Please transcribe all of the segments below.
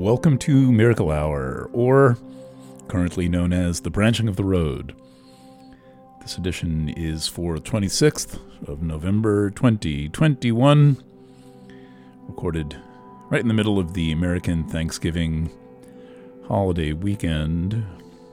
Welcome to Miracle Hour, or currently known as The Branching of the Road. This edition is for the 26th of November 2021, recorded right in the middle of the American Thanksgiving holiday weekend.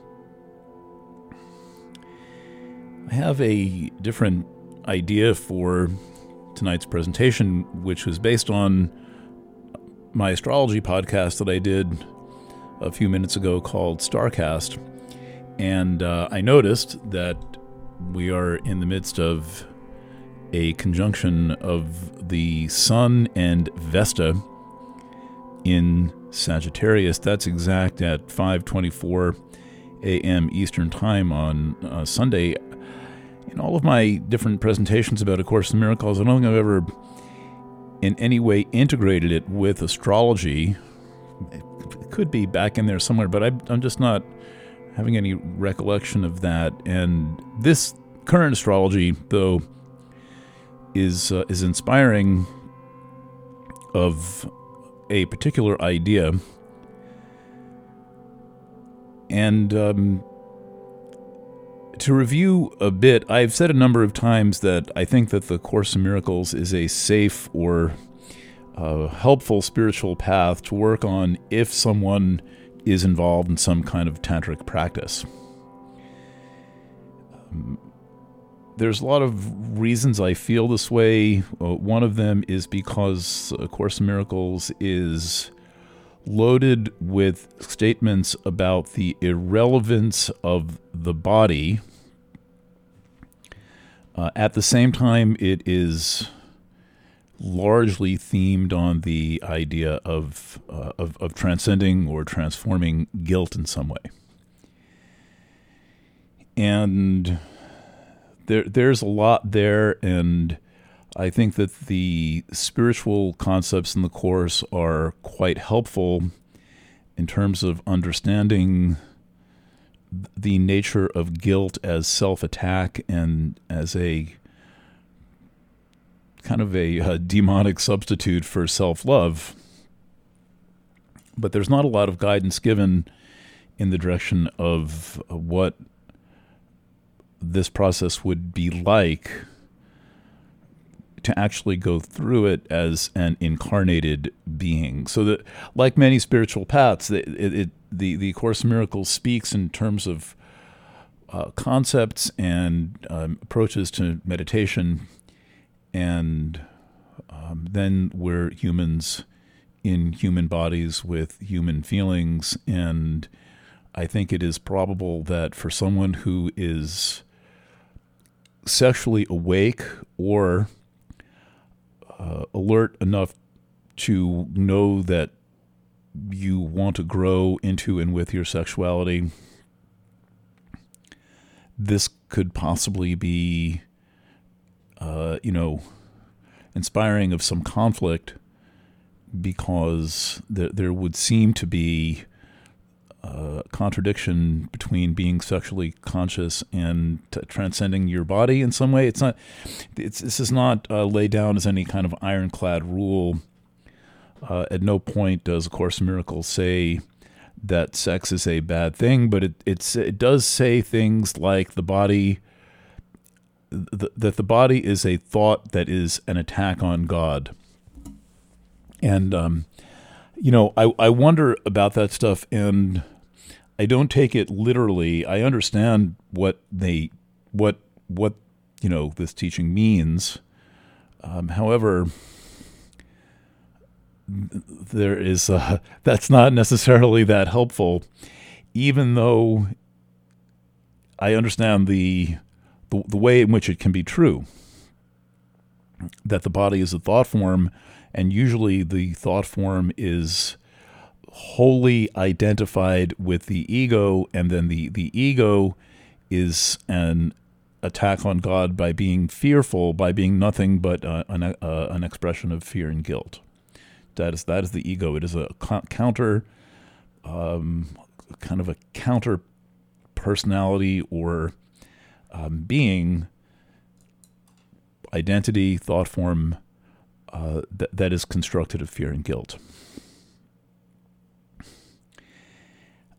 I have a different idea for tonight's presentation, which was based on my astrology podcast that I did a few minutes ago called Starcast. And I noticed that we are in the midst of a conjunction of the Sun and Vesta in Sagittarius. That's exact at 5:24 a.m. Eastern Time on Sunday. In all of my different presentations about A Course in Miracles, I don't think I've ever in any way integrated it with astrology. It could be back in there somewhere, but I'm just not having any recollection of that. And this current astrology, though, is inspiring of a particular idea. And to review a bit, I've said a number of times that I think that the Course in Miracles is a safe or helpful spiritual path to work on if someone is involved in some kind of tantric practice. There's a lot of reasons I feel this way. One of them is because A Course in Miracles is loaded with statements about the irrelevance of the body. At the same time, it is largely themed on the idea of transcending or transforming guilt in some way. And there's a lot there, and I think that the spiritual concepts in the Course are quite helpful in terms of understanding the nature of guilt as self-attack and as a kind of a demonic substitute for self-love. But there's not a lot of guidance given in the direction of what this process would be like to actually go through it as an incarnated being. So that, like many spiritual paths, the Course in Miracles speaks in terms of concepts and approaches to meditation, and then we're humans in human bodies with human feelings. And I think it is probable that for someone who is sexually awake or alert enough to know that you want to grow into and with your sexuality, this could possibly be, inspiring of some conflict, because there would seem to be a contradiction between being sexually conscious and transcending your body in some way. This is not laid down as any kind of ironclad rule. At no point does A Course in Miracles say that sex is a bad thing, but it does say things like that the body is a thought that is an attack on God. And I wonder about that stuff, and I don't take it literally. I understand what this teaching means. However, there is that's not necessarily that helpful, even though I understand the way in which it can be true, that the body is a thought form, and usually the thought form is wholly identified with the ego, and then the ego is an attack on God by being fearful, by being nothing but an expression of fear and guilt. That is the ego. It is a counter, kind of a counter personality or being, identity, thought form that is constructed of fear and guilt.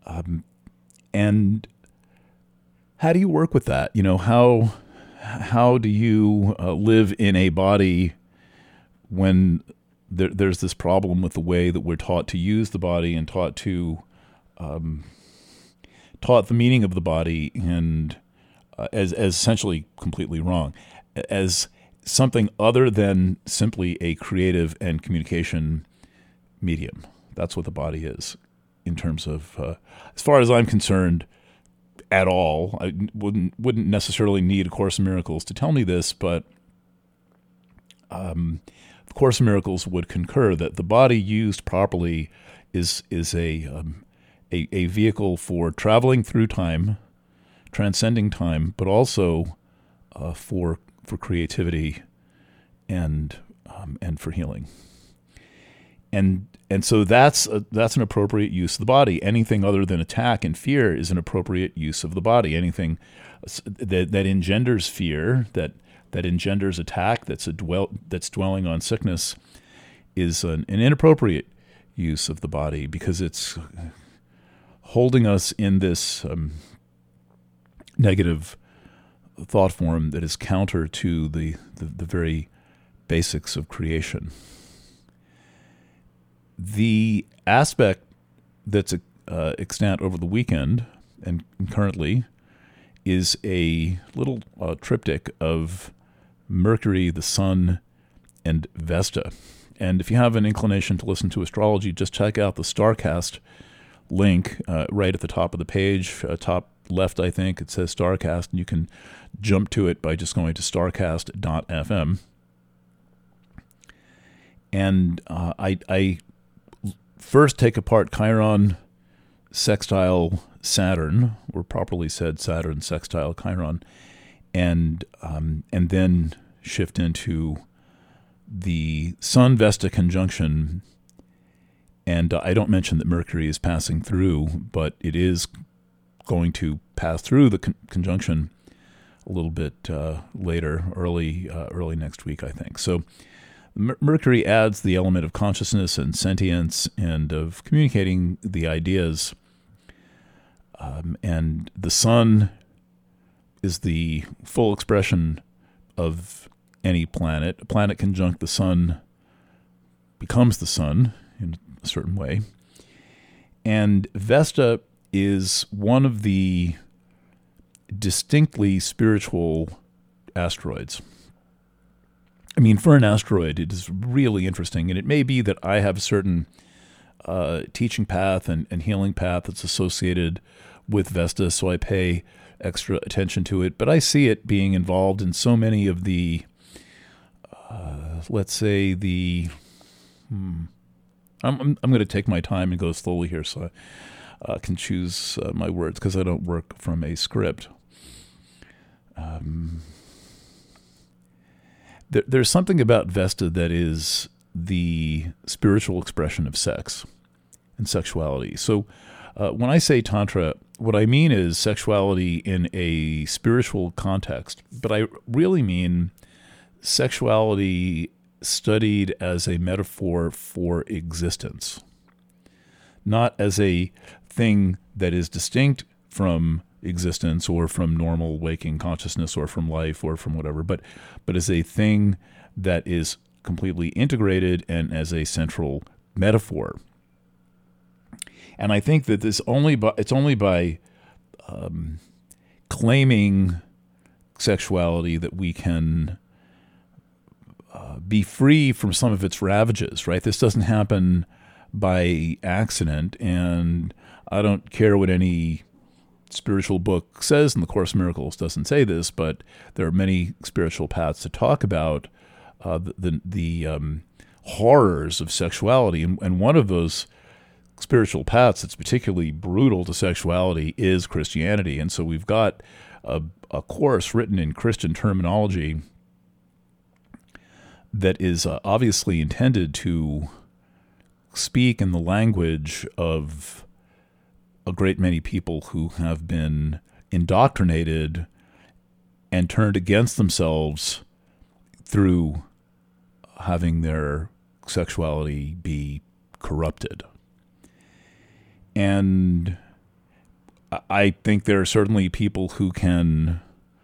And how do you work with that? How do you live in a body when there's this problem with the way that we're taught to use the body and taught the meaning of the body and as essentially completely wrong, as something other than simply a creative and communication medium. That's what the body is in terms of, as far as I'm concerned, at all. I wouldn't necessarily need A Course in Miracles to tell me this, but the Course in Miracles would concur that the body used properly is a vehicle for traveling through time, transcending time, but also for creativity and for healing. And so that's an appropriate use of the body. Anything other than attack and fear is an appropriate use of the body. Anything that engenders fear, that engenders attack, that's dwelling on sickness, is an inappropriate use of the body because it's holding us in this negative thought form that is counter to the very basics of creation. The aspect that's extant over the weekend and currently is a little triptych of Mercury, the Sun, and Vesta. And if you have an inclination to listen to astrology, just check out the StarCast link right at the top of the page, top left, I think. It says StarCast, and you can jump to it by just going to starcast.fm. And I first take apart Chiron sextile Saturn, or properly said Saturn sextile Chiron, and then shift into the Sun Vesta conjunction. And I don't mention that Mercury is passing through, but it is going to pass through the conjunction a little bit later, early next week, I think. So Mercury adds the element of consciousness and sentience and of communicating the ideas. And the Sun is the full expression of any planet. A planet conjunct the Sun becomes the Sun in a certain way. And Vesta is one of the distinctly spiritual asteroids. I mean, for an asteroid, it is really interesting, and it may be that I have a certain teaching path and healing path that's associated with Vesta, so I pay extra attention to it, but I see it being involved in so many of the, let's say I'm going to take my time and go slowly here so I can choose my words because I don't work from a script. There's something about Vesta that is the spiritual expression of sex and sexuality. So when I say Tantra, what I mean is sexuality in a spiritual context, but I really mean sexuality studied as a metaphor for existence, not as a thing that is distinct from existence or from normal waking consciousness or from life or from whatever, but as a thing that is completely integrated and as a central metaphor. And I think that it's only by claiming sexuality that we can be free from some of its ravages, right? This doesn't happen by accident, and I don't care what any spiritual book says, and the Course in Miracles doesn't say this, but there are many spiritual paths that talk about the horrors of sexuality, and one of those spiritual paths that's particularly brutal to sexuality is Christianity. And so we've got a course written in Christian terminology that is obviously intended to speak in the language of a great many people who have been indoctrinated and turned against themselves through having their sexuality be corrupted. And I think there are certainly people who can,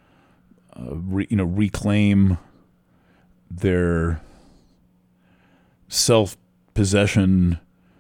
reclaim their self-possession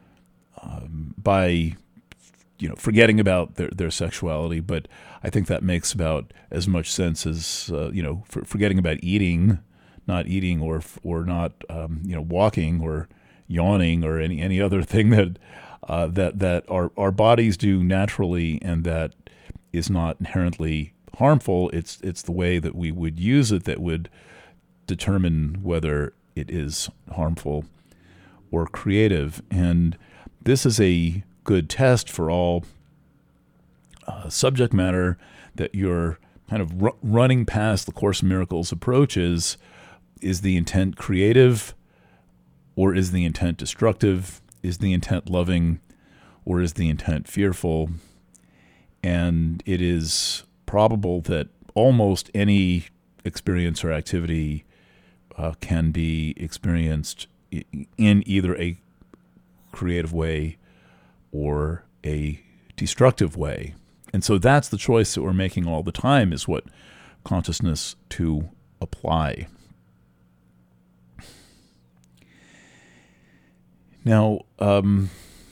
by, forgetting about their sexuality. But I think that makes about as much sense as, forgetting about not eating or not, walking or yawning or any other thing that our bodies do naturally and that is not inherently harmful. It's the way that we would use it that would determine whether it is harmful or creative. And this is a good test for all subject matter that you're kind of running past the Course in Miracles approaches. Is the intent creative, or is the intent destructive? Is the intent loving, or is the intent fearful? And it is probable that almost any experience or activity can be experienced in either a creative way or a destructive way. And so that's the choice that we're making all the time, is what consciousness to apply. Now, on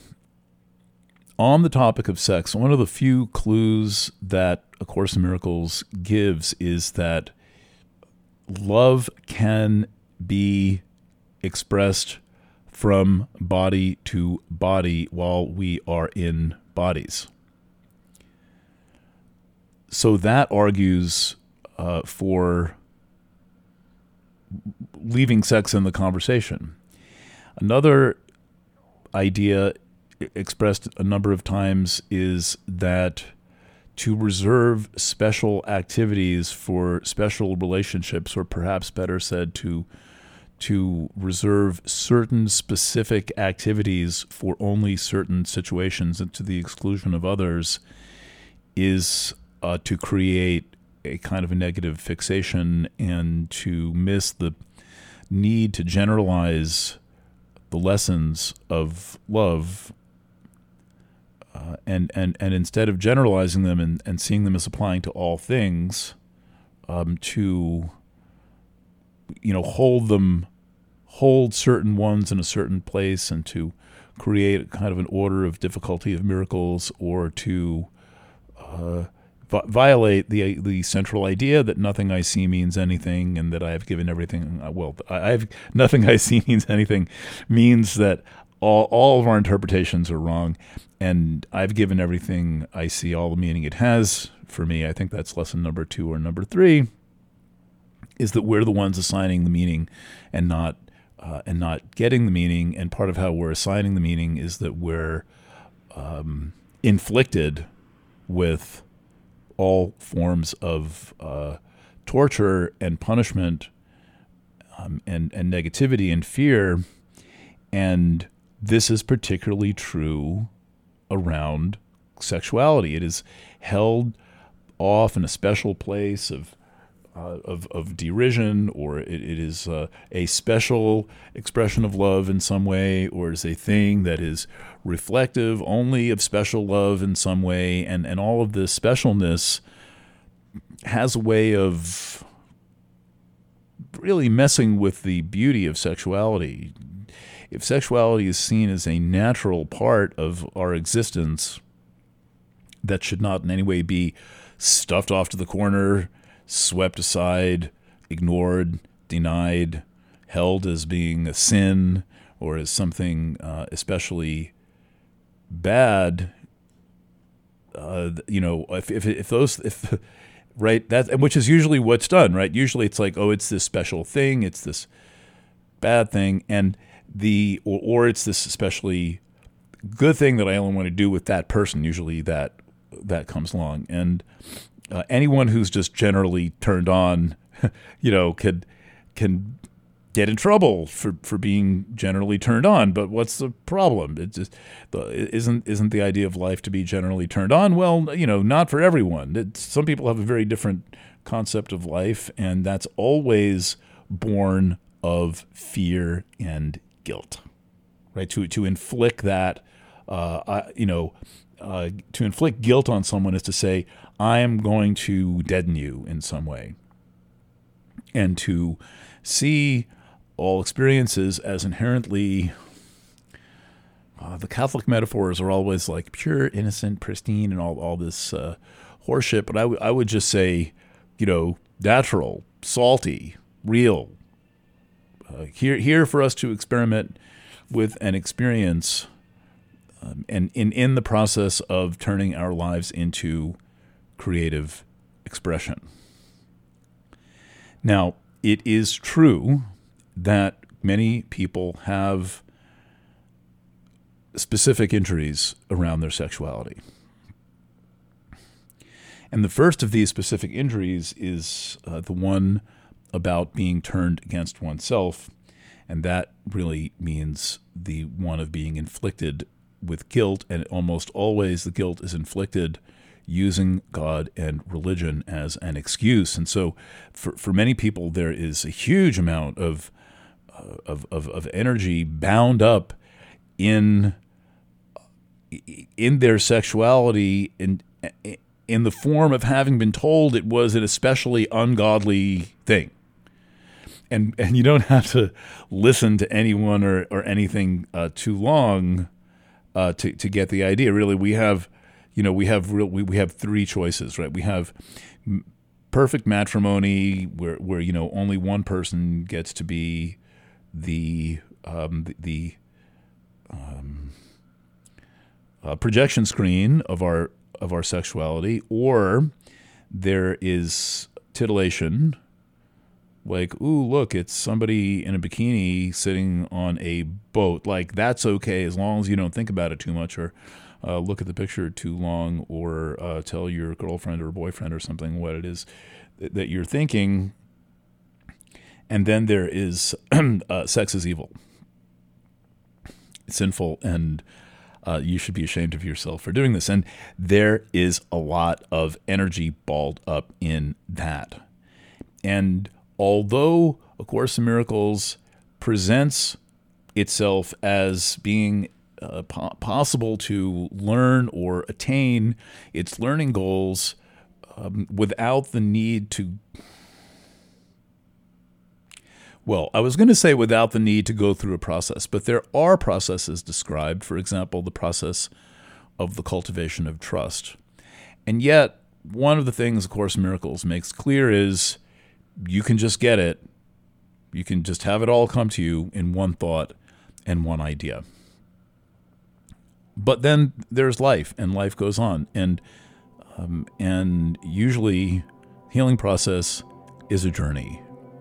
the topic of sex, one of the few clues that A Course in Miracles gives is that love can be expressed from body to body while we are in bodies. So that argues for leaving sex in the conversation. Another idea expressed a number of times is that to reserve special activities for special relationships, or perhaps better said, to reserve certain specific activities for only certain situations and to the exclusion of others, is to create a kind of a negative fixation and to miss the need to generalize the lessons of love, and instead of generalizing them and seeing them as applying to all things, to hold certain ones in a certain place, and to create kind of an order of difficulty of miracles, or to violate the central idea that nothing I see means anything, and that I have given everything. Nothing I see means anything means that all of our interpretations are wrong, and I've given everything I see all the meaning it has for me. I think that's lesson number 2 or number 3, is that we're the ones assigning the meaning and not getting the meaning. And part of how we're assigning the meaning is that we're inflicted with all forms of torture and punishment, and negativity and fear. And this is particularly true around sexuality. It is held off in a special place of derision, or it is a special expression of love in some way, or is a thing that is reflective only of special love in some way, and all of this specialness has a way of really messing with the beauty of sexuality. If sexuality is seen as a natural part of our existence that should not in any way be stuffed off to the corner, swept aside, ignored, denied, held as being a sin or as something especially bad, if right, that, which is usually what's done, right? Usually it's like, oh, it's this special thing, it's this bad thing, and or it's this especially good thing that I only want to do with that person. Usually that comes along, and anyone who's just generally turned on, can get in trouble for being generally turned on. But what's the problem? It just isn't the idea of life to be generally turned on? Well, not for everyone. Some people have a very different concept of life, and that's always born of fear and guilt, right? To inflict that, to inflict guilt on someone is to say, I am going to deaden you in some way. And to see all experiences as inherently, the Catholic metaphors are always like pure, innocent, pristine, and all this horseshit. But I would just say, natural, salty, real. Here for us to experiment with an experience, and in the process of turning our lives into creative expression. Now, it is true that many people have specific injuries around their sexuality. And the first of these specific injuries is the one about being turned against oneself, and that really means the one of being inflicted with guilt, and almost always the guilt is inflicted using God and religion as an excuse. And so for many people, there is a huge amount of energy bound up in their sexuality in the form of having been told it was an especially ungodly thing. And you don't have to listen to anyone or anything too long to get the idea. Really, we have three choices, right? We have perfect matrimony, where only one person gets to be the projection screen of our sexuality, or there is titillation. Like, ooh, look, it's somebody in a bikini sitting on a boat. Like, that's okay as long as you don't think about it too much, or look at the picture too long, or tell your girlfriend or boyfriend or something what it is that you're thinking. And then there is sex is evil. It's sinful, and you should be ashamed of yourself for doing this. And there is a lot of energy balled up in that. And although A Course in Miracles presents itself as being possible to learn or attain its learning goals without the need to, I was going to say without the need to go through a process, but there are processes described, for example, the process of the cultivation of trust. And yet, one of the things A Course in Miracles makes clear is you can just get it. You can just have it all come to you in one thought and one idea. But then there's life, and life goes on. And usually, healing process is a journey.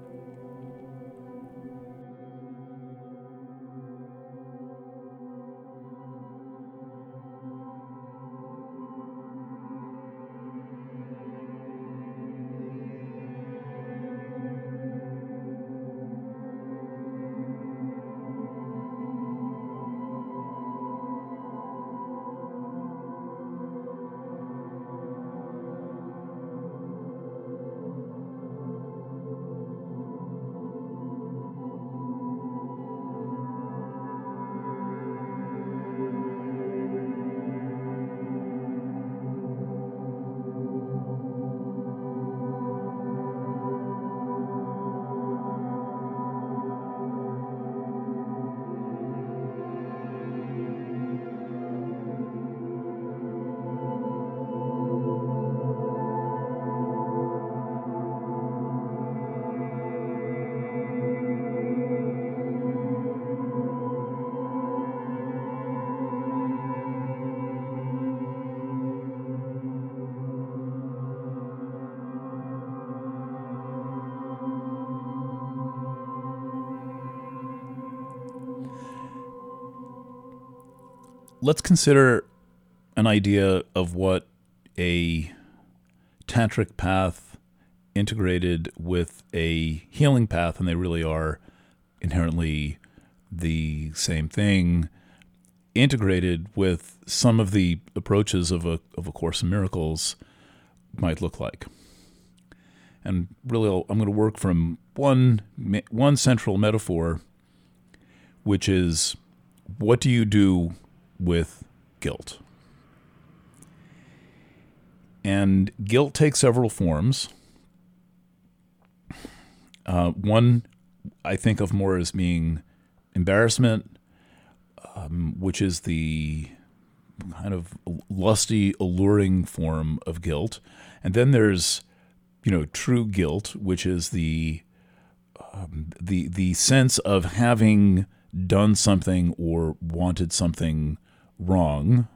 Let's consider an idea of what a tantric path integrated with a healing path, and they really are inherently the same thing, integrated with some of the approaches of a Course in Miracles might look like. And really, I'm going to work from one central metaphor, which is, what do you do with guilt? And guilt takes several forms. One I think of more as being embarrassment, which is the kind of lusty, alluring form of guilt. And then there's, true guilt, which is the sense of having done something or wanted something wrong.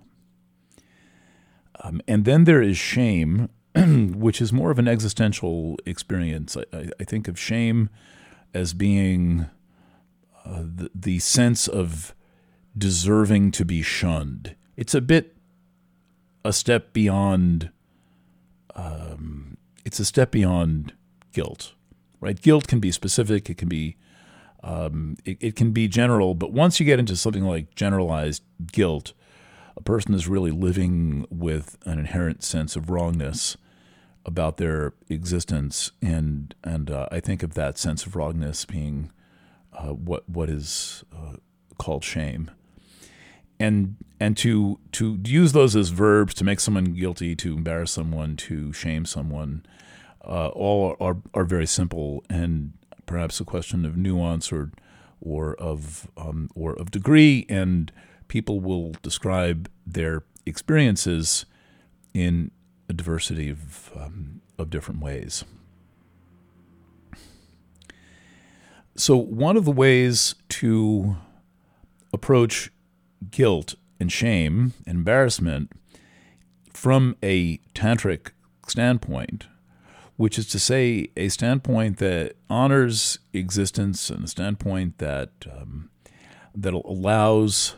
And then there is shame, which is more of an existential experience. I think of shame as being the sense of deserving to be shunned. It's a step beyond. It's a step beyond guilt, right? Guilt can be specific. It can be. It can be general, but once you get into something like generalized guilt, a person is really living with an inherent sense of wrongness about their existence, and I think of that sense of wrongness being what is called shame, and to use those as verbs to make someone guilty, to embarrass someone, to shame someone, all are very simple and perhaps a question of nuance or of degree, and people will describe their experiences in a diversity of different ways. So one of the ways to approach guilt and shame and embarrassment from a tantric standpoint, which is to say a standpoint that honors existence and a standpoint that allows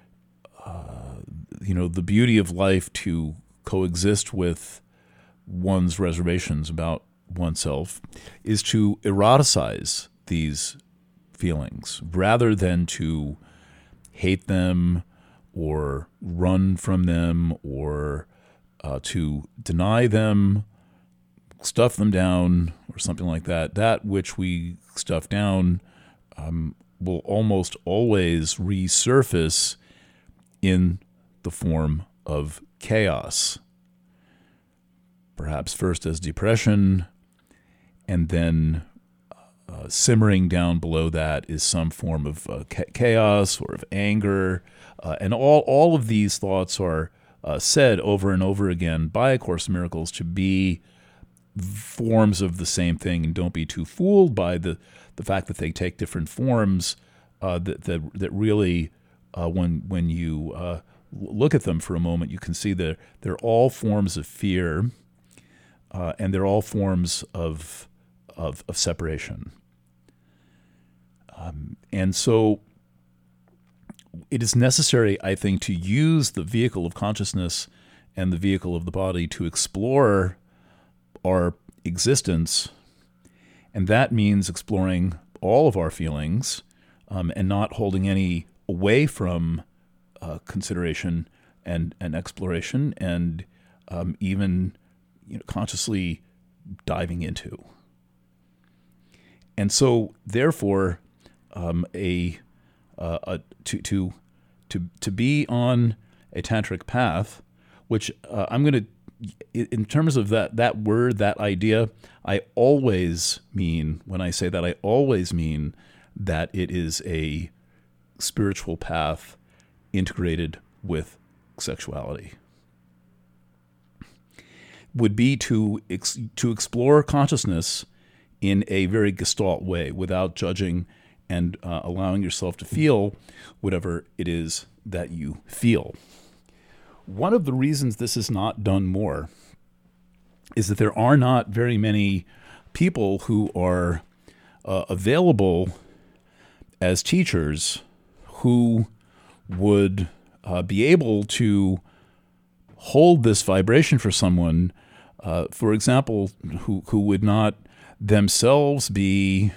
the beauty of life to coexist with one's reservations about oneself, is to eroticize these feelings rather than to hate them or run from them or to deny them, stuff them down, or something like that. That which we stuff down will almost always resurface in the form of chaos. Perhaps first as depression, and then simmering down below that is some form of chaos or of anger. And all of these thoughts are said over and over again by A Course in Miracles to be forms of the same thing, and don't be too fooled by the fact that they take different forms. That really, when you look at them for a moment, you can see that they're all forms of fear, and they're all forms of separation. And so it is necessary, I think, to use the vehicle of consciousness and the vehicle of the body to explore our existence, and that means exploring all of our feelings and not holding any away from consideration and exploration, and even consciously diving into. And so, therefore, to be on a tantric path, which I'm going to, in terms of that word, that idea, I always mean, when I say that, I always mean that it is a spiritual path integrated with sexuality. Would be to explore consciousness in a very Gestalt way, without judging, and allowing yourself to feel whatever it is that you feel. One of the reasons this is not done more is that there are not very many people who are available as teachers who would be able to hold this vibration for someone, for example, who would not themselves be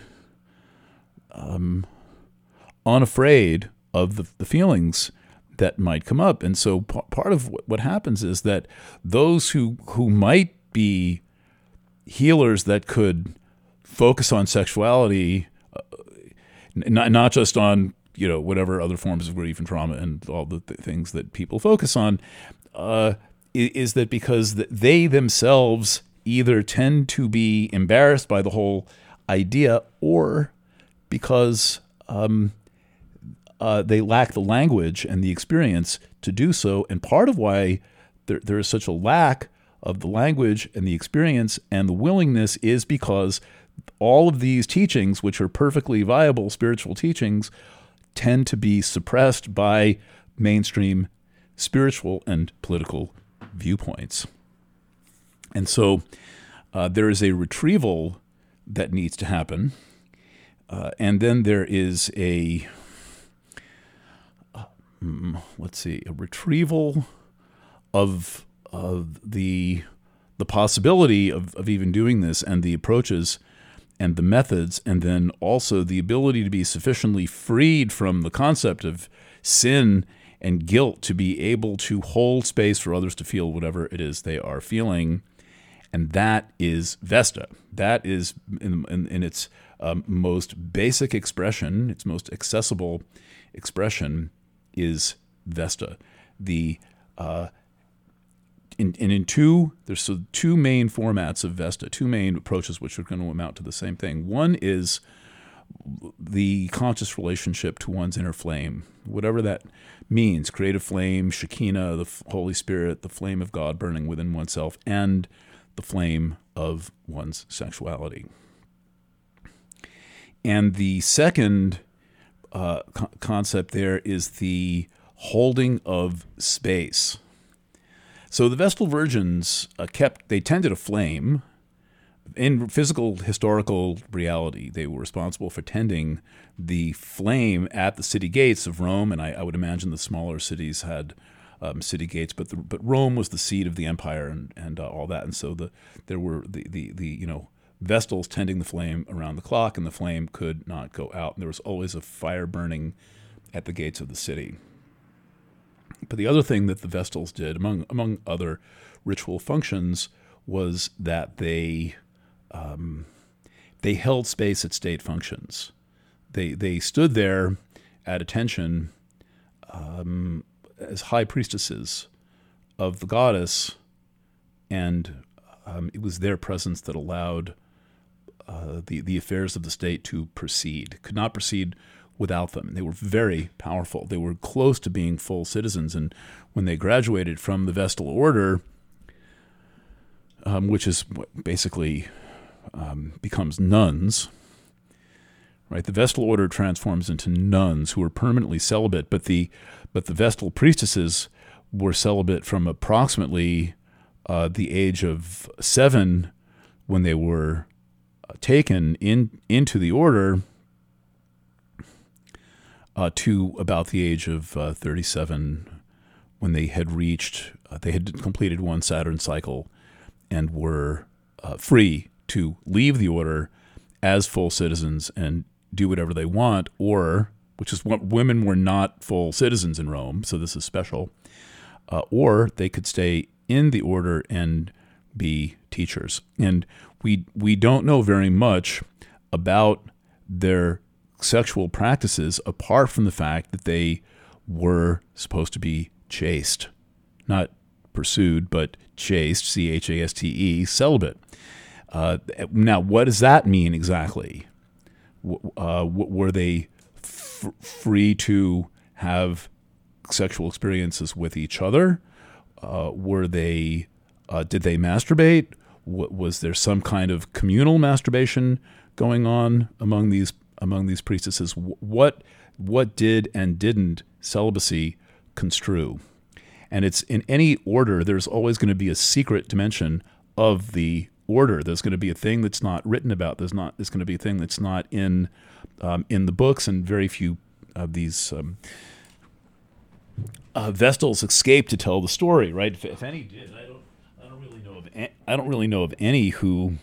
unafraid of the feelings that might come up. And so part of what happens is that those who might be healers that could focus on sexuality, not just on whatever other forms of grief and trauma and all the things that people focus on, is that because they themselves either tend to be embarrassed by the whole idea, or because they lack the language and the experience to do so. And part of why there is such a lack of the language and the experience and the willingness is because all of these teachings, which are perfectly viable spiritual teachings, tend to be suppressed by mainstream spiritual and political viewpoints. And so there is a retrieval that needs to happen. And then there is a retrieval of the possibility of even doing this, and the approaches and the methods, and then also the ability to be sufficiently freed from the concept of sin and guilt to be able to hold space for others to feel whatever it is they are feeling. And that is Vesta. That is, in its most basic expression, its most accessible expression, is Vesta. There's two main formats of Vesta, two main approaches which are going to amount to the same thing. One is the conscious relationship to one's inner flame, whatever that means: creative flame, Shekinah, the Holy Spirit, the flame of God burning within oneself, and the flame of one's sexuality. And the second concept there is the holding of space. So the Vestal Virgins they tended a flame. In physical, historical reality, they were responsible for tending the flame at the city gates of Rome, and I would imagine the smaller cities had city gates, but Rome was the seat of the empire and all that, and so there were the Vestals tending the flame around the clock, and the flame could not go out, and there was always a fire burning at the gates of the city. But the other thing that the Vestals did, among other ritual functions, was that they held space at state functions. They stood there at attention as high priestesses of the goddess, and it was their presence that allowed the affairs of the state to proceed. Could not proceed without them. They were very powerful. They were close to being full citizens, and when they graduated from the Vestal Order, which is basically becomes nuns, right? The Vestal Order transforms into nuns who are permanently celibate, but the Vestal priestesses were celibate from approximately the age of 7 when they were taken into the order to about the age of 37 when they had completed one Saturn cycle and were free to leave the order as full citizens and do whatever they want, which is what women were not full citizens in Rome, so this is special, or they could stay in the order and be teachers. And we don't know very much about their sexual practices apart from the fact that they were supposed to be chaste, not pursued, but chaste, chaste, celibate. Now, what does that mean exactly? Were they free to have sexual experiences with each other? Did they masturbate? Was there some kind of communal masturbation going on among these priestesses? What did and didn't celibacy construe? And it's in any order, there's always going to be a secret dimension of the order. There's going to be a thing that's not written about. There's going to be a thing that's not in the books, and very few of these Vestals escape to tell the story. Right? If any did, I don't really know of any who,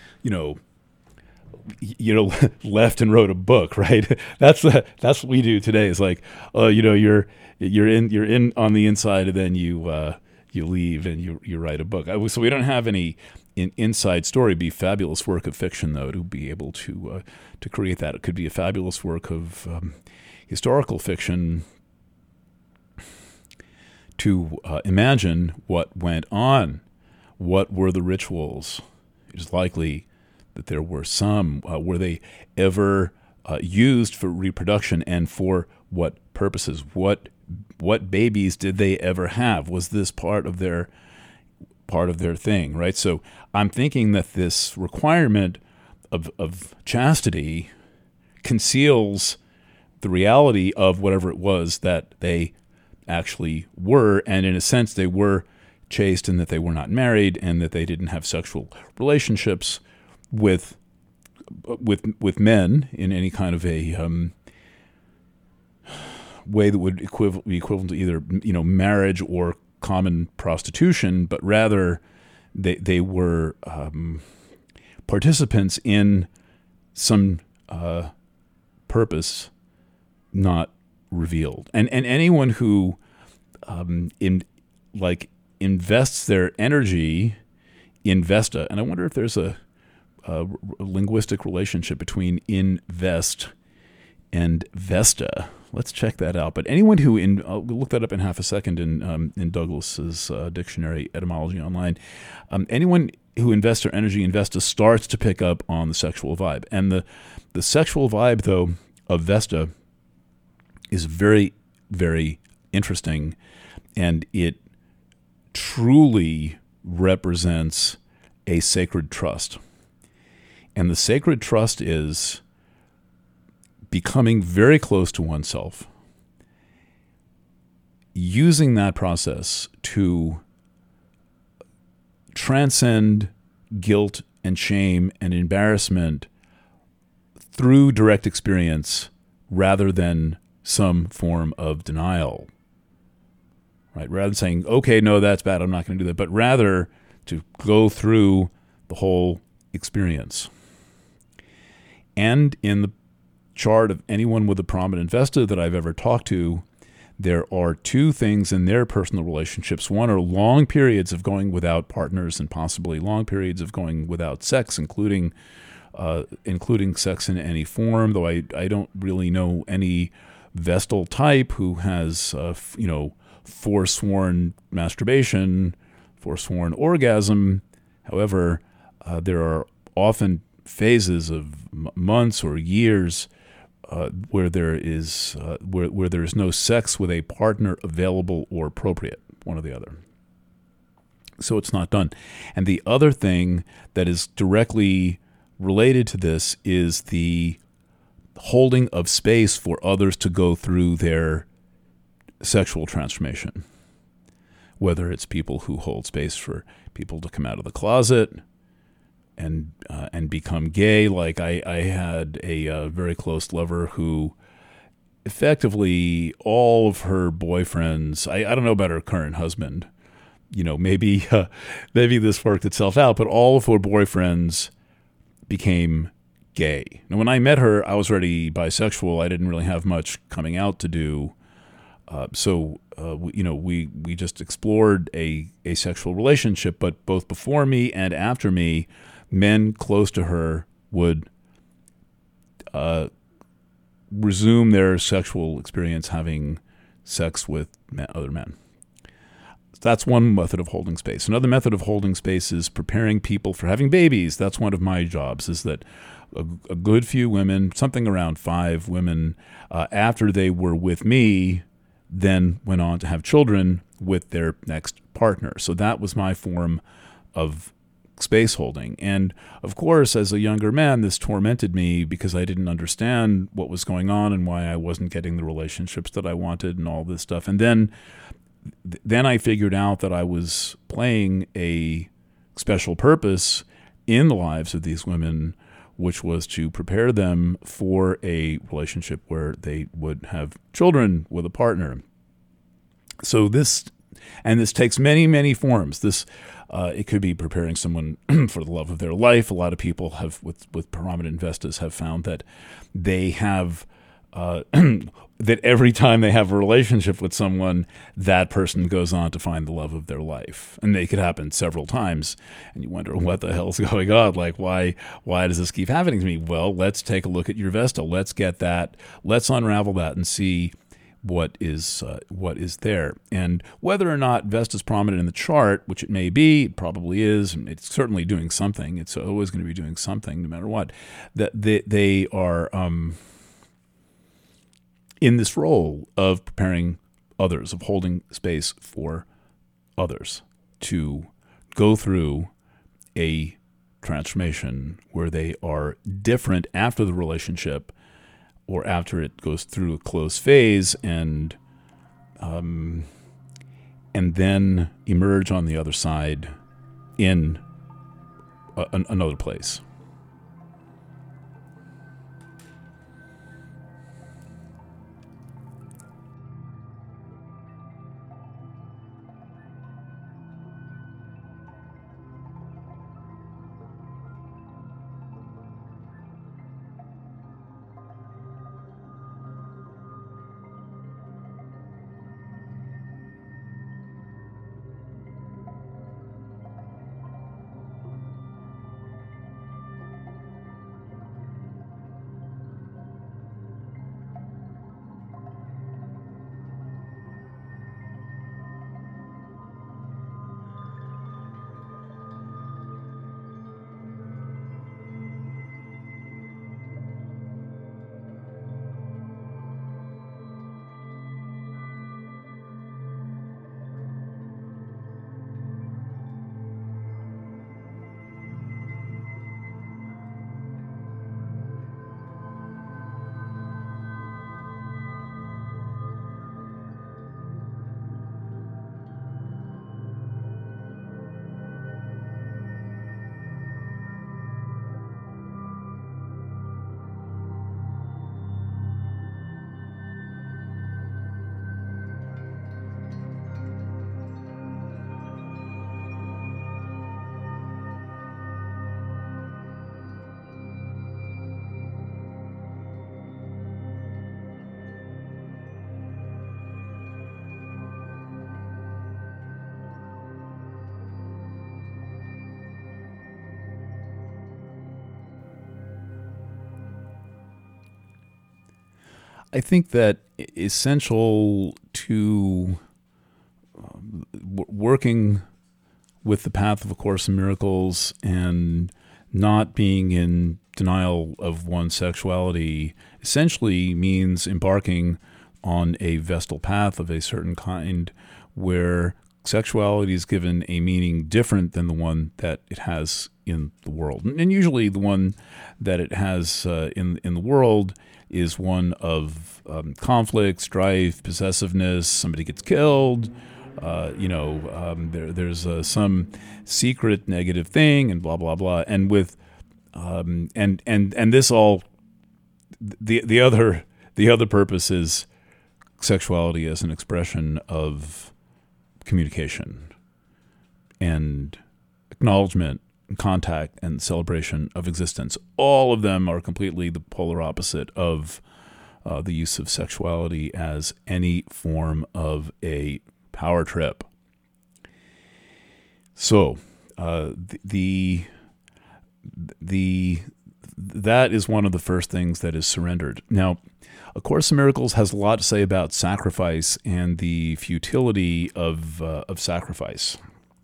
left and wrote a book. Right? That's what we do today. It's like, you're in on the inside, and then you leave and you write a book. So we don't have any inside story. It'd be a fabulous work of fiction, though, to be able to create that. It could be a fabulous work of historical fiction to imagine what went on. What were the rituals? It is likely that there were some. Were they ever used for reproduction, and for what purposes? What babies did they ever have? Was this part of their thing, right? So I'm thinking that this requirement of chastity conceals the reality of whatever it was that they actually were, and in a sense they were chaste in that they were not married and that they didn't have sexual relationships with men in any kind of a way that would be equivalent to either marriage or common prostitution, but rather they were participants in some purpose not revealed. And anyone who invests their energy in Vesta, and I wonder if there's a linguistic relationship between invest and Vesta. Let's check that out. But anyone who I'll look that up in half a second in Douglas's dictionary, Etymology Online. Anyone who invests their energy in Vesta starts to pick up on the sexual vibe, and the sexual vibe though of Vesta is very, very interesting, and it truly represents a sacred trust. And the sacred trust is becoming very close to oneself, using that process to transcend guilt and shame and embarrassment through direct experience rather than some form of denial. Right? Rather than saying, okay, no, that's bad, I'm not going to do that, but rather to go through the whole experience. And in the chart of anyone with a prominent Vesta that I've ever talked to, there are two things in their personal relationships. One are long periods of going without partners and possibly long periods of going without sex, including sex in any form, though I don't really know any Vestal type who has, forsworn masturbation, forsworn orgasm. However, there are often phases of months or years where there is where there is no sex with a partner available or appropriate, one or the other. So it's not done. And the other thing that is directly related to this is the holding of space for others to go through their sexual transformation, whether it's people who hold space for people to come out of the closet and become gay. Like I had a very close lover who effectively all of her boyfriends, I don't know about her current husband, maybe this worked itself out, but all of her boyfriends became gay. Now, when I met her, I was already bisexual. I didn't really have much coming out to do. So we just explored a sexual relationship, but both before me and after me, men close to her would resume their sexual experience having sex with other men. That's one method of holding space. Another method of holding space is preparing people for having babies. That's one of my jobs, is that a good few women, something around 5 women, after they were with me, then went on to have children with their next partner. So that was my form of space holding. And of course, as a younger man, this tormented me because I didn't understand what was going on and why I wasn't getting the relationships that I wanted and all this stuff. And then I figured out that I was playing a special purpose in the lives of these women, which was to prepare them for a relationship where they would have children with a partner. So this takes many, many forms. It could be preparing someone for the love of their life. A lot of people have, with prominent Vestas, have found that they have that every time they have a relationship with someone, that person goes on to find the love of their life. And they could happen several times. And you wonder, what the hell's going on? Like, why does this keep happening to me? Well, let's take a look at your Vesta. Let's get that. Let's unravel that and see what is there. And whether or not Vesta is prominent in the chart, which it may be, it probably is, and it's certainly doing something. It's always going to be doing something, no matter what. That they are in this role of preparing others, of holding space for others to go through a transformation where they are different after the relationship or after it goes through a closed phase, and then emerge on the other side in another place. I think that essential to working with the path of A Course in Miracles and not being in denial of one's sexuality essentially means embarking on a Vestal path of a certain kind where sexuality is given a meaning different than the one that it has in the world. And usually the one that it has in the world is one of conflict, strife, possessiveness, somebody gets killed, there's some secret negative thing and blah, blah, blah. And with and this all, the other purpose is sexuality as an expression of communication and acknowledgement and contact and celebration of existence. All of them are completely the polar opposite of the use of sexuality as any form of a power trip. So that is one of the first things that is surrendered. Now, A Course in Miracles has a lot to say about sacrifice and the futility of sacrifice.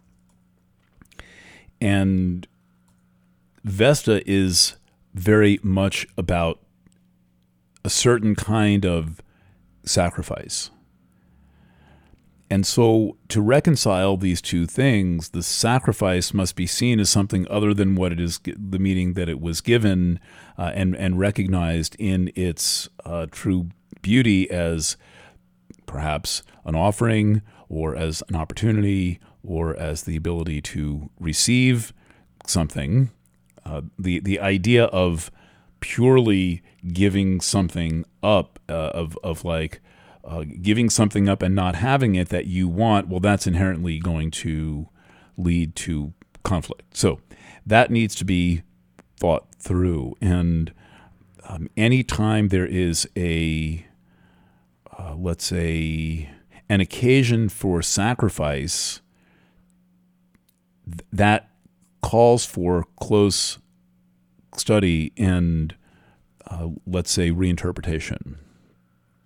And Vesta is very much about a certain kind of sacrifice. And so to reconcile these two things, the sacrifice must be seen as something other than what it is, the meaning that it was given, and recognized in its true beauty as perhaps an offering or as an opportunity or as the ability to receive something. The idea of purely giving something up, giving something up and not having it that you want, well, that's inherently going to lead to conflict. So that needs to be thought through. And anytime there is let's say, an occasion for sacrifice, that calls for close study and, let's say, reinterpretation.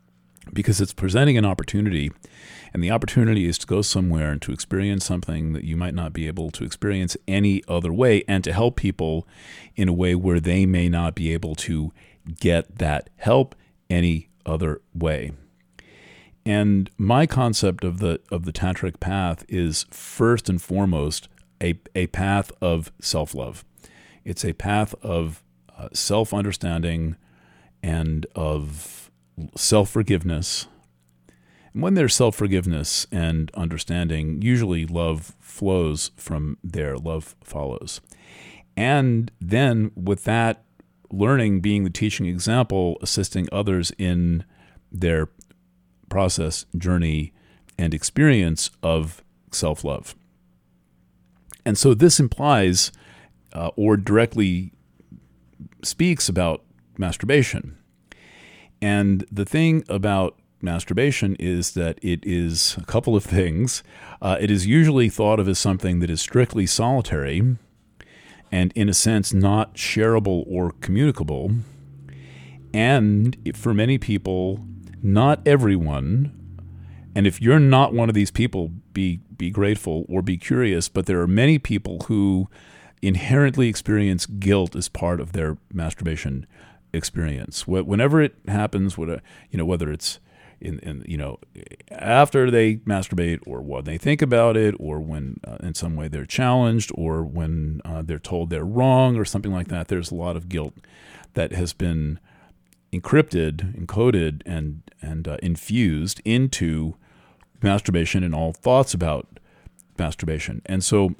because it's presenting an opportunity, and the opportunity is to go somewhere and to experience something that you might not be able to experience any other way, and to help people in a way where they may not be able to get that help any other way. And my concept of the tantric path is first and foremost a path of self-love. It's a path of self-understanding and of self-forgiveness. And when there's self-forgiveness and understanding, usually love flows from there, love follows. And then with that, learning being the teaching example, assisting others in their process, journey, and experience of self-love. And so this implies or directly speaks about masturbation. And the thing about masturbation is that it is a couple of things. It is usually thought of as something that is strictly solitary and, in a sense, not shareable or communicable. And for many people, not everyone, and if you're not one of these people, be grateful or be curious, but there are many people who inherently experience guilt as part of their masturbation experience. Whenever it happens, whether it's in after they masturbate, or when they think about it, or when in some way they're challenged, or when they're told they're wrong or something like that, there's a lot of guilt that has been encoded, and infused into masturbation and all thoughts about masturbation. And so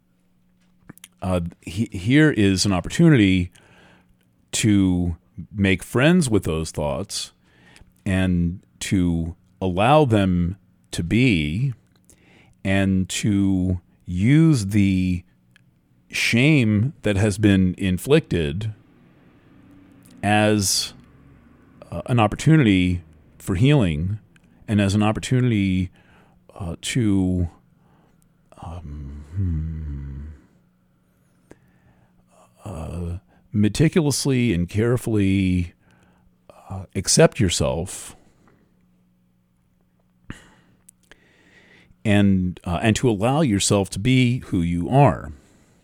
here is an opportunity to make friends with those thoughts and to allow them to be, and to use the shame that has been inflicted as an opportunity for healing, and as an opportunity to meticulously and carefully accept yourself, and to allow yourself to be who you are.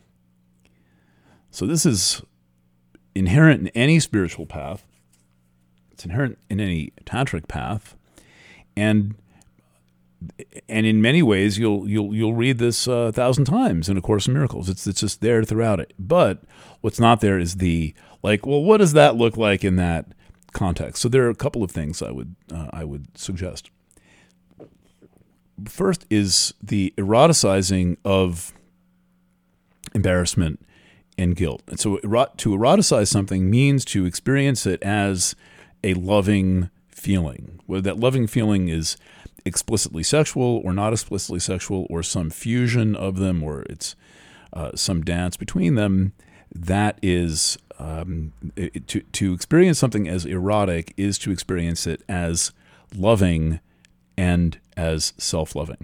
So this is inherent in any spiritual path. It's inherent in any tantric path, and in many ways you'll read this 1,000 times in A Course in Miracles. It's just there throughout it. But what's not there is what does that look like in that context? So there are a couple of things I would suggest. First is the eroticizing of embarrassment and guilt. And so to eroticize something means to experience it as a loving feeling, whether that loving feeling is explicitly sexual or not explicitly sexual, or some fusion of them, or it's some dance between them. That is to experience something as erotic is to experience it as loving and as self-loving.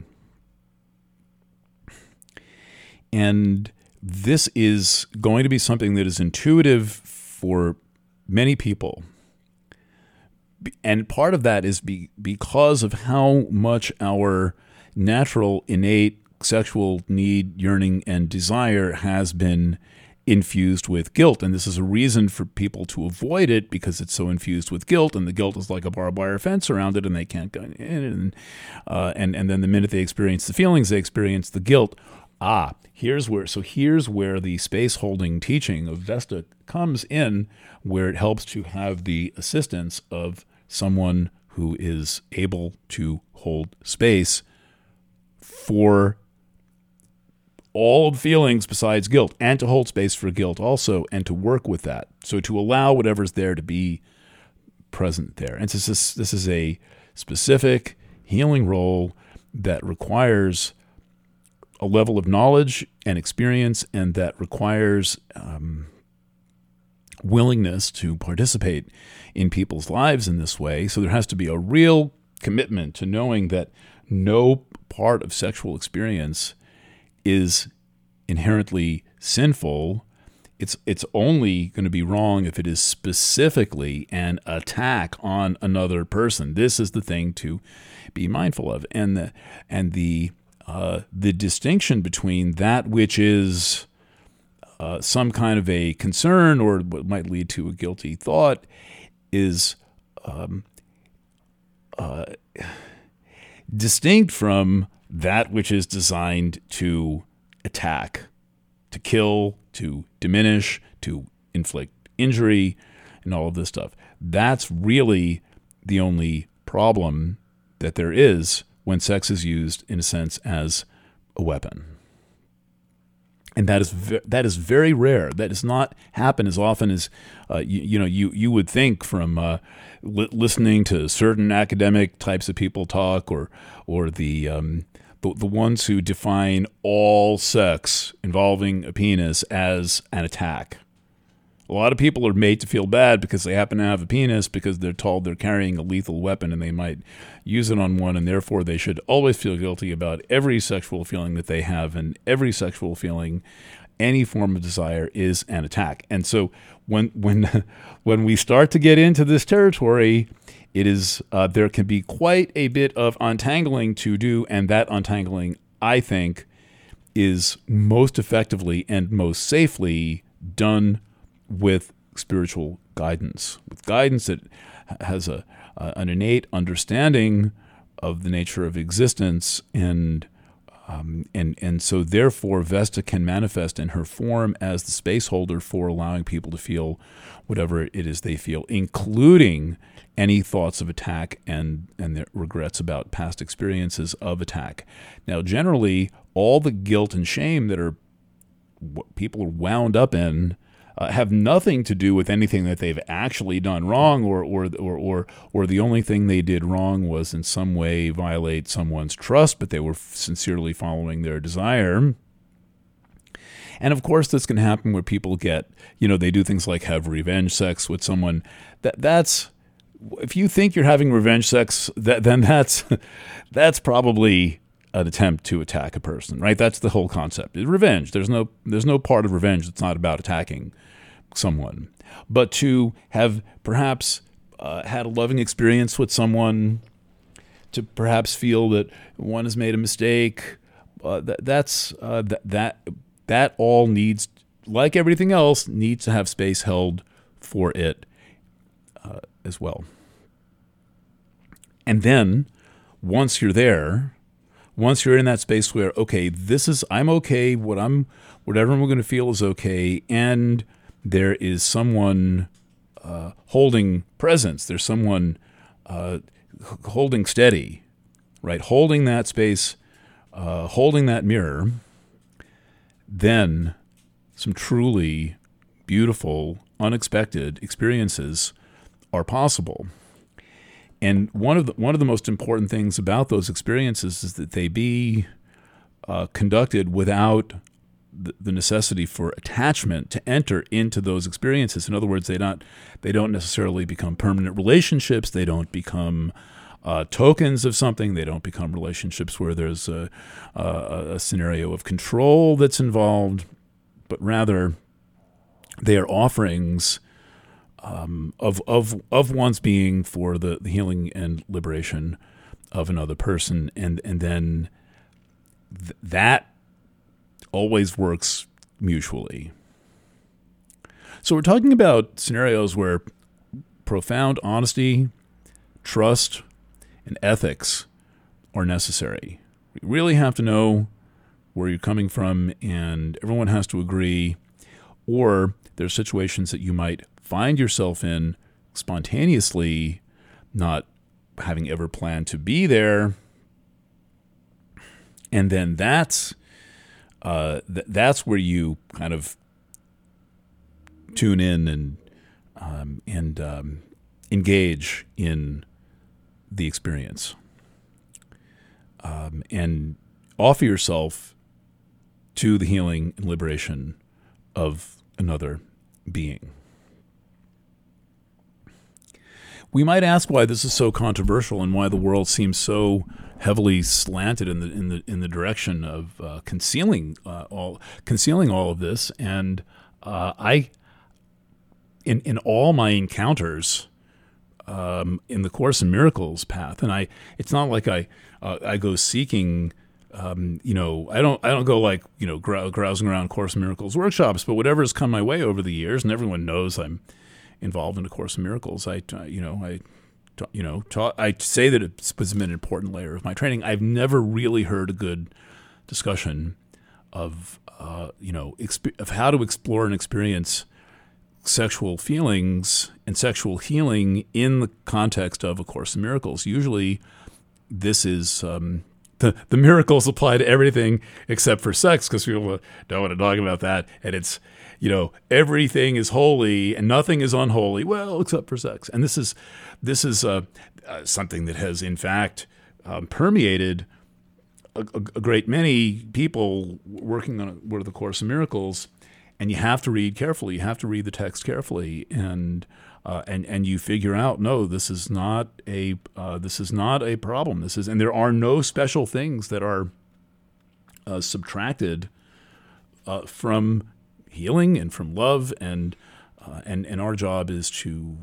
And this is going to be something that is intuitive for many people. And part of that is because of how much our natural, innate sexual need, yearning, and desire has been infused with guilt. And this is a reason for people to avoid it, because it's so infused with guilt, and the guilt is like a barbed wire fence around it, and they can't go in. And then the minute they experience the feelings, they experience the guilt. Here's where the space-holding teaching of Vesta comes in, where it helps to have the assistance of someone who is able to hold space for all feelings besides guilt, and to hold space for guilt also, and to work with that. So to allow whatever's there to be present there. And this is a specific healing role that requires a level of knowledge and experience, and that requires willingness to participate in people's lives in this way. So there has to be a real commitment to knowing that no part of sexual experience is inherently sinful. It's only going to be wrong if it is specifically an attack on another person. This is the thing to be mindful of, and the distinction between that which is some kind of a concern or what might lead to a guilty thought is distinct from that which is designed to attack, to kill, to diminish, to inflict injury, and all of this stuff. That's really the only problem that there is when sex is used, in a sense, as a weapon. And that is very rare. That does not happen as often as you would think from listening to certain academic types of people talk, or the ones who define all sex involving a penis as an attack. A lot of people are made to feel bad because they happen to have a penis because they're told they're carrying a lethal weapon and they might use it on one, and therefore they should always feel guilty about every sexual feeling that they have, and every sexual feeling, any form of desire, is an attack. And so when we start to get into this territory, it is there can be quite a bit of untangling to do, and that untangling, I think, is most effectively and most safely done with spiritual guidance, with guidance that has an innate understanding of the nature of existence, and so therefore Vesta can manifest in her form as the space holder for allowing people to feel whatever it is they feel, including any thoughts of attack and their regrets about past experiences of attack. Now, generally, all the guilt and shame that people are wound up in have nothing to do with anything that they've actually done wrong, or the only thing they did wrong was in some way violate someone's trust, but they were sincerely following their desire. And of course, this can happen where people get, they do things like have revenge sex with someone. That's if you think you're having revenge sex, then that's probably an attempt to attack a person, right? That's the whole concept. It's revenge. There's no part of revenge that's not about attacking someone. But to have perhaps had a loving experience with someone, to perhaps feel that one has made a mistake, that all needs, like everything else, needs to have space held for it as well. And then once you're there, once you're in that space where, okay, I'm okay, whatever I'm going to feel is okay, and there is someone holding presence, there's someone holding steady, right? Holding that space, holding that mirror, then some truly beautiful, unexpected experiences are possible. And one of the most important things about those experiences is that they be conducted without the necessity for attachment to enter into those experiences. In other words, they don't necessarily become permanent relationships. They don't become tokens of something. They don't become relationships where there's a scenario of control that's involved, but rather they are offerings of one's being for the healing and liberation of another person, and then that always works mutually. So we're talking about scenarios where profound honesty, trust, and ethics are necessary. You really have to know where you're coming from, and everyone has to agree, or there's situations that you might find yourself in spontaneously, not having ever planned to be there, and then that's where you kind of tune in and engage in the experience, and offer yourself to the healing and liberation of another being. We might ask why this is so controversial and why the world seems so heavily slanted in the direction of concealing all of this. And In all my encounters in the Course in Miracles path, and it's not like I go seeking. I don't go like grousing around Course in Miracles workshops, but whatever has come my way over the years, and everyone knows I'm involved in a Course in Miracles. I say that it's been an important layer of my training. I've never really heard a good discussion of of how to explore and experience sexual feelings and sexual healing in the context of A Course in Miracles. Usually, this is the miracles apply to everything except for sex, because people don't want to talk about that, and it's everything is holy and nothing is unholy, well, except for sex. And this is something that has in fact permeated a great many people working on the Course in Miracles. And you have to read carefully. You have to read the text carefully, and you figure out, no, this is not a problem. And there are no special things that are subtracted from healing and from love, and our job is to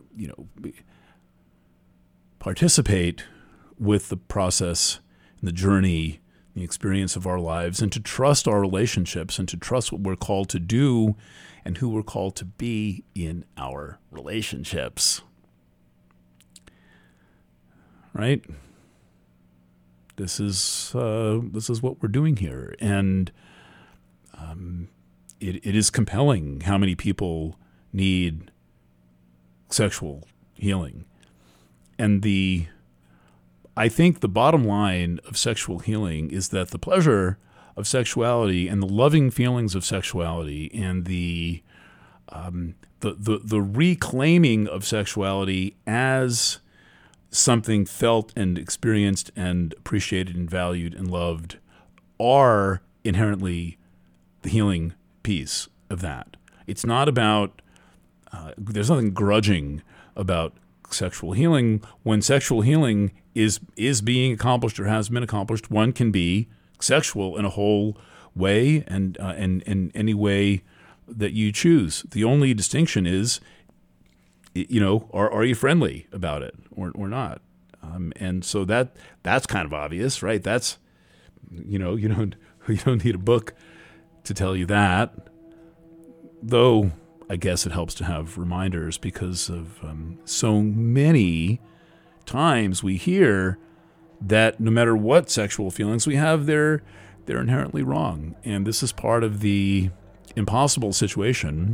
participate with the process and the journey, the experience of our lives, and to trust our relationships, and to trust what we're called to do and who we're called to be in our relationships. Right? This is what we're doing here, and it is compelling how many people need sexual healing, and I think the bottom line of sexual healing is that the pleasure of sexuality and the loving feelings of sexuality and the reclaiming of sexuality as something felt and experienced and appreciated and valued and loved are inherently the healing piece of that. It's not about there's nothing grudging about sexual healing. When sexual healing is being accomplished or has been accomplished, one can be sexual in a whole way and in any way that you choose. The only distinction is, are you friendly about it or not? And so that's kind of obvious, right? That's you don't need a book to tell you that, though. I guess it helps to have reminders, because of so many times we hear that no matter what sexual feelings we have, they're inherently wrong. And this is part of the impossible situation.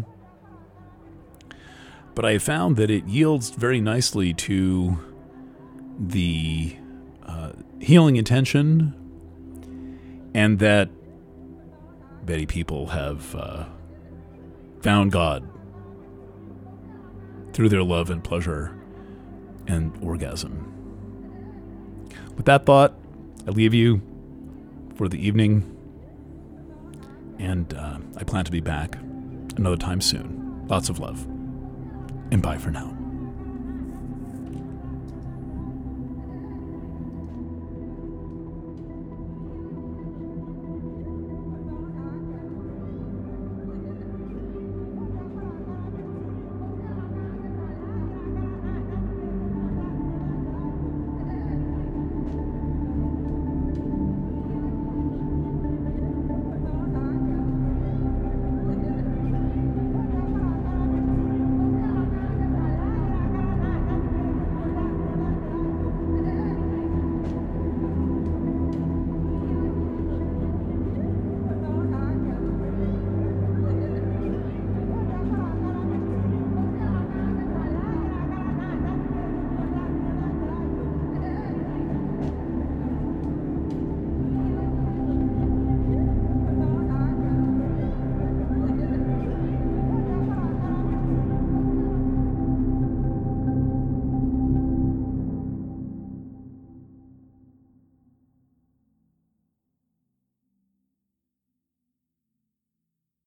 But I found that it yields very nicely to the healing intention, and that many people have found God through their love and pleasure and orgasm. With that thought, I leave you for the evening, and I plan to be back another time soon. Lots of love, and bye for now.